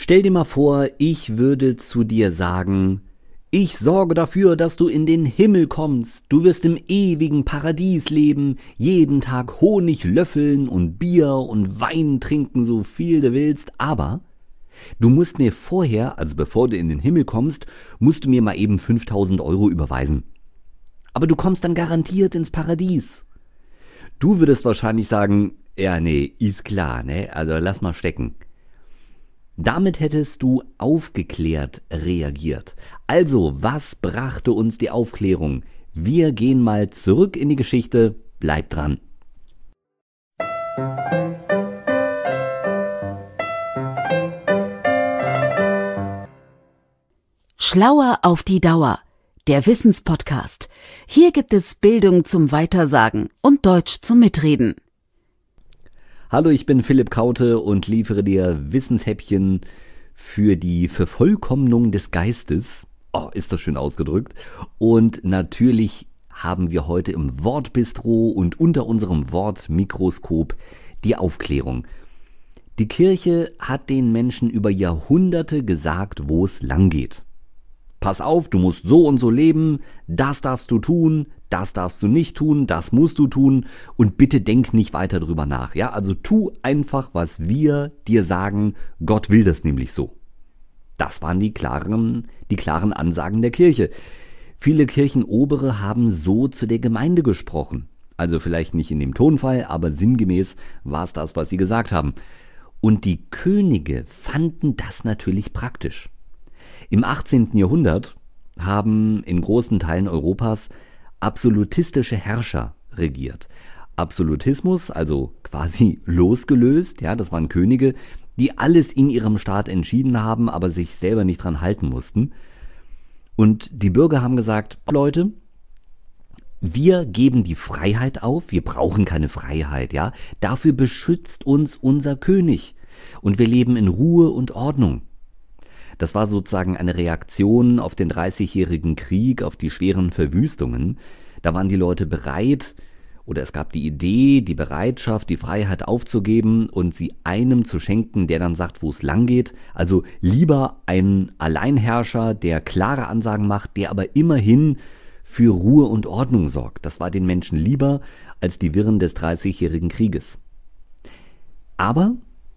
Stell dir mal vor, ich würde zu dir sagen: Ich sorge dafür, dass du in den Himmel kommst. Du wirst im ewigen Paradies leben, jeden Tag Honig löffeln und Bier und Wein trinken, so viel du willst. Aber du musst mir vorher, also bevor du in den Himmel kommst, musst du mir mal eben 5.000 Euro überweisen. Aber du kommst dann garantiert ins Paradies. Du würdest wahrscheinlich sagen: Ja, nee, ist klar, ne? Also lass mal stecken. Damit hättest du aufgeklärt reagiert. Also, was brachte uns die Aufklärung? Wir gehen mal zurück in die Geschichte. Bleib dran. Schlauer auf die Dauer. Der Wissenspodcast. Hier gibt es Bildung zum Weitersagen und Deutsch zum Mitreden. Hallo, ich bin Philipp Kaute und liefere dir Wissenshäppchen für die Vervollkommnung des Geistes. Oh, ist das schön ausgedrückt. Und natürlich haben wir heute im Wortbistro und unter unserem Wortmikroskop die Aufklärung. Die Kirche hat den Menschen über Jahrhunderte gesagt, wo es lang geht. Pass auf, du musst so und so leben, das darfst du tun, das darfst du nicht tun, das musst du tun und bitte denk nicht weiter drüber nach. Ja, also tu einfach, was wir dir sagen, Gott will das nämlich so. Das waren die klaren Ansagen der Kirche. Viele Kirchenobere haben so zu der Gemeinde gesprochen. Also vielleicht nicht in dem Tonfall, aber sinngemäß war es das, was sie gesagt haben. Und die Könige fanden das natürlich praktisch. Im 18. Jahrhundert haben in großen Teilen Europas absolutistische Herrscher regiert. Absolutismus, also quasi losgelöst, ja, das waren Könige, die alles in ihrem Staat entschieden haben, aber sich selber nicht dran halten mussten. Und die Bürger haben gesagt: Leute, wir geben die Freiheit auf, wir brauchen keine Freiheit, ja, dafür beschützt uns unser König und wir leben in Ruhe und Ordnung. Das war sozusagen eine Reaktion auf den 30-jährigen Krieg, auf die schweren Verwüstungen. Da waren die Leute bereit, oder es gab die Idee, die Bereitschaft, die Freiheit aufzugeben und sie einem zu schenken, der dann sagt, wo es lang geht. Also lieber ein Alleinherrscher, der klare Ansagen macht, der aber immerhin für Ruhe und Ordnung sorgt. Das war den Menschen lieber als die Wirren des 30-jährigen Krieges. Aber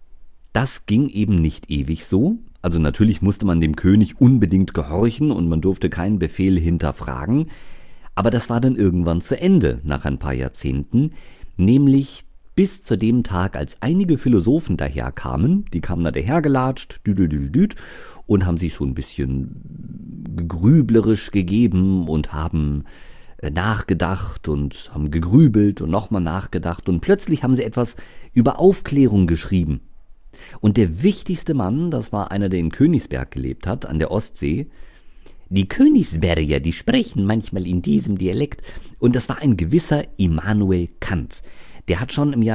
das ging eben nicht ewig so. Also natürlich musste man dem König unbedingt gehorchen und man durfte keinen Befehl hinterfragen. Aber das war dann irgendwann zu Ende, nach ein paar Jahrzehnten, nämlich bis zu dem Tag, als einige Philosophen daherkamen. Die kamen da dahergelatscht, düdel, und haben sich so ein bisschen grüblerisch gegeben und haben nachgedacht und haben gegrübelt und nochmal nachgedacht. Und plötzlich haben sie etwas über Aufklärung geschrieben. Und der wichtigste Mann, das war einer, der in Königsberg gelebt hat, an der Ostsee. Die Königsberger, die sprechen manchmal in diesem Dialekt. Und das war ein gewisser Immanuel Kant. Der hat schon im Jahr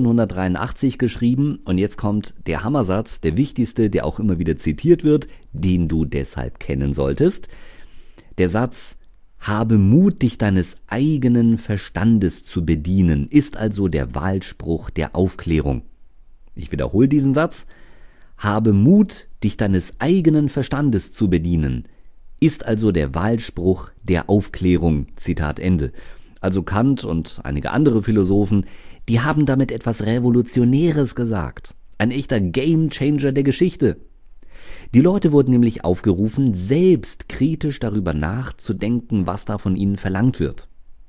1783 geschrieben. Und jetzt kommt der Hammersatz, der wichtigste, der auch immer wieder zitiert wird, den du deshalb kennen solltest. Der Satz: Habe Mut, dich deines eigenen Verstandes zu bedienen, ist also der Wahlspruch der Aufklärung. Ich wiederhole diesen Satz: Habe Mut, dich deines eigenen Verstandes zu bedienen, ist also der Wahlspruch der Aufklärung. Zitat Ende. Also Kant und einige andere Philosophen, die haben damit etwas Revolutionäres gesagt. Ein echter Gamechanger der Geschichte. Die Leute wurden nämlich aufgerufen, selbst kritisch darüber nachzudenken, was da von ihnen verlangt wird.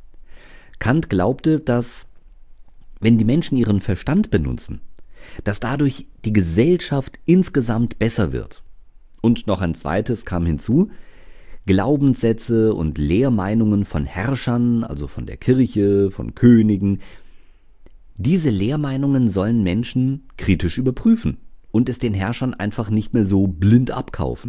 Kant glaubte, dass, wenn die Menschen ihren Verstand benutzen, dass dadurch die Gesellschaft insgesamt besser wird. Und noch ein zweites kam hinzu: Glaubenssätze und Lehrmeinungen von Herrschern, also von der Kirche, von Königen, diese Lehrmeinungen sollen Menschen kritisch überprüfen und es den Herrschern einfach nicht mehr so blind abkaufen.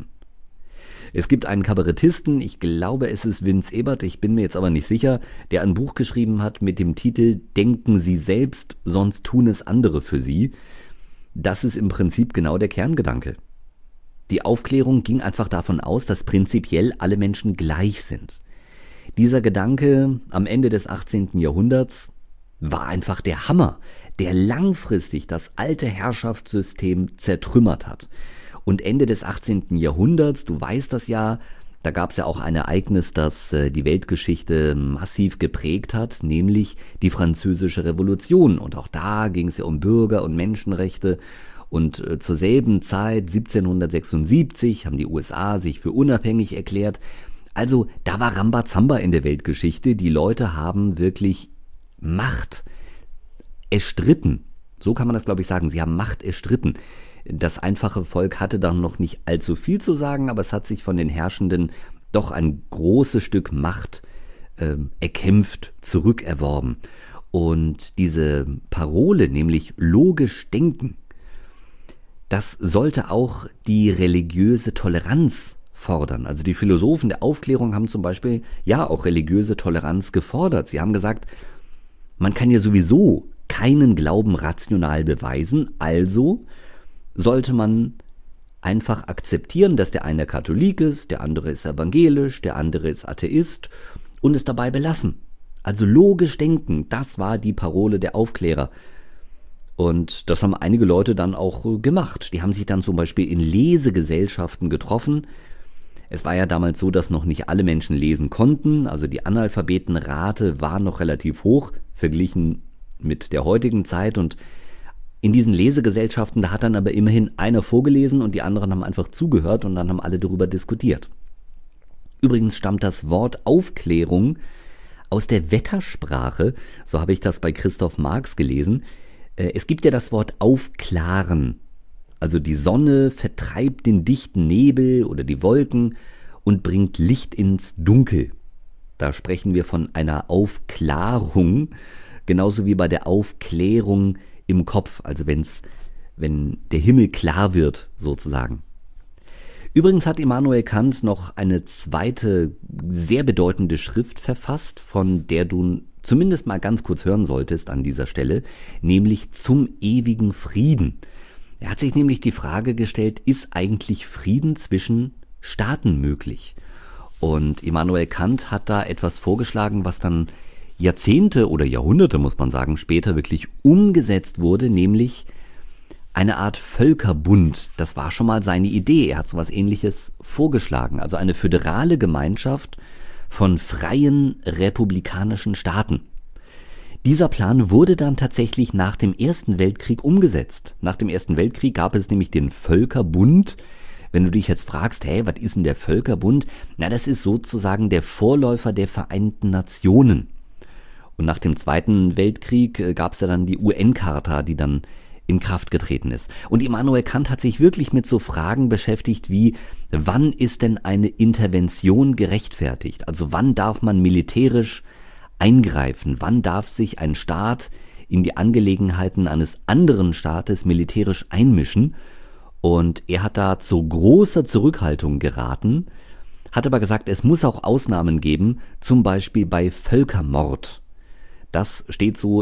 Es gibt einen Kabarettisten, ich glaube es ist Vince Ebert, ich bin mir jetzt aber nicht sicher, der ein Buch geschrieben hat mit dem Titel »Denken Sie selbst, sonst tun es andere für Sie«. Das ist im Prinzip genau der Kerngedanke. Die Aufklärung ging einfach davon aus, dass prinzipiell alle Menschen gleich sind. Dieser Gedanke am Ende des 18. Jahrhunderts war einfach der Hammer, der langfristig das alte Herrschaftssystem zertrümmert hat. Und Ende des 18. Jahrhunderts, du weißt das ja, da gab es ja auch ein Ereignis, das die Weltgeschichte massiv geprägt hat, nämlich die Französische Revolution. Und auch da ging es ja um Bürger- und Menschenrechte. Und zur selben Zeit, 1776, haben die USA sich für unabhängig erklärt. Also da war Rambazamba in der Weltgeschichte. Die Leute haben wirklich Macht erstritten. So kann man das, glaube ich, sagen. Sie haben Macht erstritten. Das einfache Volk hatte dann noch nicht allzu viel zu sagen, aber es hat sich von den Herrschenden doch ein großes Stück Macht erkämpft, zurückerworben. Und diese Parole, nämlich logisch denken, das sollte auch die religiöse Toleranz fordern. Also die Philosophen der Aufklärung haben zum Beispiel ja auch religiöse Toleranz gefordert. Sie haben gesagt, man kann ja sowieso keinen Glauben rational beweisen, also sollte man einfach akzeptieren, dass der eine Katholik ist, der andere ist evangelisch, der andere ist Atheist und es dabei belassen. Also logisch denken, das war die Parole der Aufklärer. Und das haben einige Leute dann auch gemacht. Die haben sich dann zum Beispiel in Lesegesellschaften getroffen. Es war ja damals so, dass noch nicht alle Menschen lesen konnten, also die Analphabetenrate war noch relativ hoch, verglichen mit der heutigen Zeit, und in diesen Lesegesellschaften, da hat dann aber immerhin einer vorgelesen und die anderen haben einfach zugehört und dann haben alle darüber diskutiert. Übrigens stammt das Wort Aufklärung aus der Wettersprache, so habe ich das bei Christoph Marx gelesen. Es gibt ja das Wort aufklaren, also die Sonne vertreibt den dichten Nebel oder die Wolken und bringt Licht ins Dunkel. Da sprechen wir von einer Aufklärung, genauso wie bei der Aufklärung im Kopf, also wenn der Himmel klar wird, sozusagen. Übrigens hat Immanuel Kant noch eine zweite sehr bedeutende Schrift verfasst, von der du zumindest mal ganz kurz hören solltest an dieser Stelle, nämlich Zum ewigen Frieden. Er hat sich nämlich die Frage gestellt, ist eigentlich Frieden zwischen Staaten möglich? Und Immanuel Kant hat da etwas vorgeschlagen, was dann Jahrzehnte oder Jahrhunderte, muss man sagen, später wirklich umgesetzt wurde, nämlich eine Art Völkerbund. Das war schon mal seine Idee. Er hat so etwas Ähnliches vorgeschlagen. Also eine föderale Gemeinschaft von freien republikanischen Staaten. Dieser Plan wurde dann tatsächlich nach dem Ersten Weltkrieg umgesetzt. Nach dem Ersten Weltkrieg gab es nämlich den Völkerbund. Wenn du dich jetzt fragst, was ist denn der Völkerbund? Na, das ist sozusagen der Vorläufer der Vereinten Nationen. Und nach dem Zweiten Weltkrieg gab es ja dann die UN-Charta, die dann in Kraft getreten ist. Und Immanuel Kant hat sich wirklich mit so Fragen beschäftigt wie, wann ist denn eine Intervention gerechtfertigt? Also wann darf man militärisch eingreifen? Wann darf sich ein Staat in die Angelegenheiten eines anderen Staates militärisch einmischen? Und er hat da zu großer Zurückhaltung geraten, hat aber gesagt, es muss auch Ausnahmen geben, zum Beispiel bei Völkermord. Das steht so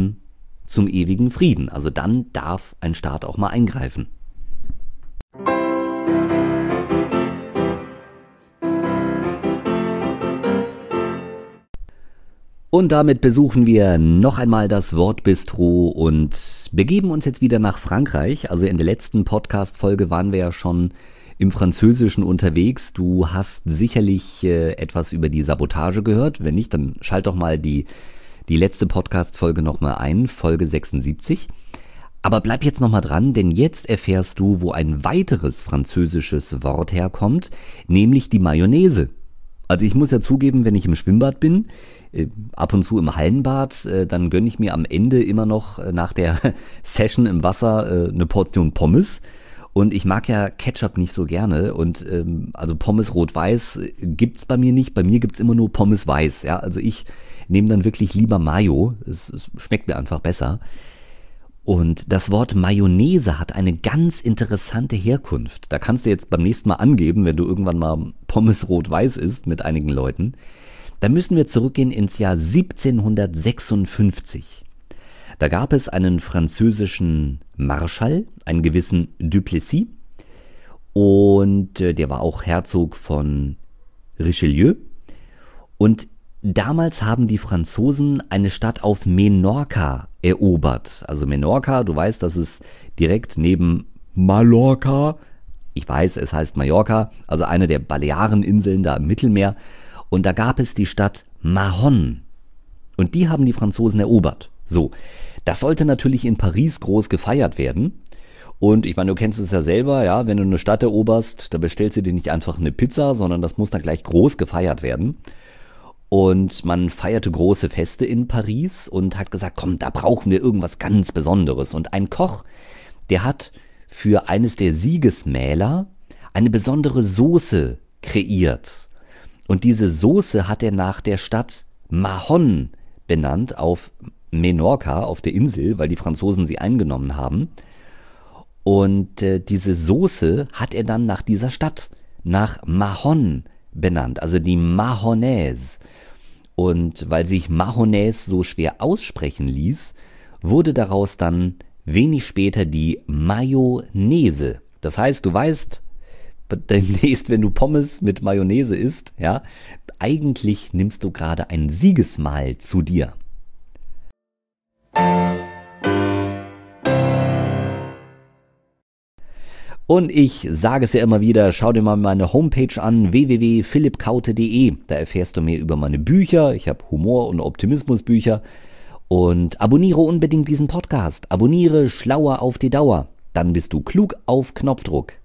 zum ewigen Frieden. Also dann darf ein Staat auch mal eingreifen. Und damit besuchen wir noch einmal das Wortbistro und begeben uns jetzt wieder nach Frankreich. Also in der letzten Podcast-Folge waren wir ja schon im Französischen unterwegs. Du hast sicherlich etwas über die Sabotage gehört. Wenn nicht, dann schalt doch mal die letzte Podcast-Folge nochmal ein, Folge 76. Aber bleib jetzt nochmal dran, denn jetzt erfährst du, wo ein weiteres französisches Wort herkommt, nämlich die Mayonnaise. Also ich muss ja zugeben, wenn ich im Schwimmbad bin, ab und zu im Hallenbad, dann gönne ich mir am Ende immer noch nach der Session im Wasser eine Portion Pommes. Und ich mag ja Ketchup nicht so gerne und also Pommes rot-weiß gibt's bei mir nicht. Bei mir gibt's immer nur Pommes weiß. Ja, also ich nehme dann wirklich lieber Mayo. Es schmeckt mir einfach besser. Und das Wort Mayonnaise hat eine ganz interessante Herkunft. Da kannst du jetzt beim nächsten Mal angeben, wenn du irgendwann mal Pommes rot-weiß isst mit einigen Leuten. Da müssen wir zurückgehen ins Jahr 1756. Da gab es einen französischen Marschall, einen gewissen Duplessis, und der war auch Herzog von Richelieu. Und damals haben die Franzosen eine Stadt auf Menorca erobert. Also Menorca, du weißt, das ist direkt neben Mallorca, Ich weiß, es heißt Mallorca, also eine der Baleareninseln da im Mittelmeer. Und da gab es die Stadt Mahon. Und die haben die Franzosen erobert. So, das sollte natürlich in Paris groß gefeiert werden. Und ich meine, du kennst es ja selber, ja, wenn du eine Stadt eroberst, da bestellst du dir nicht einfach eine Pizza, sondern das muss dann gleich groß gefeiert werden. Und man feierte große Feste in Paris und hat gesagt, komm, da brauchen wir irgendwas ganz Besonderes. Und ein Koch, der hat für eines der Siegesmäler eine besondere Soße kreiert. Und diese Soße hat er nach der Stadt Mahon benannt, auf Menorca, auf der Insel, weil die Franzosen sie eingenommen haben. Und diese Soße hat er dann nach dieser Stadt, nach Mahon benannt, also die Mahonnaise. Und weil sich Mahonnaise so schwer aussprechen ließ, wurde daraus dann wenig später die Mayonnaise. Das heißt, du weißt, demnächst, wenn du Pommes mit Mayonnaise isst, ja, eigentlich nimmst du gerade ein Siegesmahl zu dir. Und ich sage es ja immer wieder, schau dir mal meine Homepage an, www.philippkaute.de. Da erfährst du mehr über meine Bücher. Ich habe Humor- und Optimismusbücher. Und abonniere unbedingt diesen Podcast. Abonniere Schlauer auf die Dauer. Dann bist du klug auf Knopfdruck.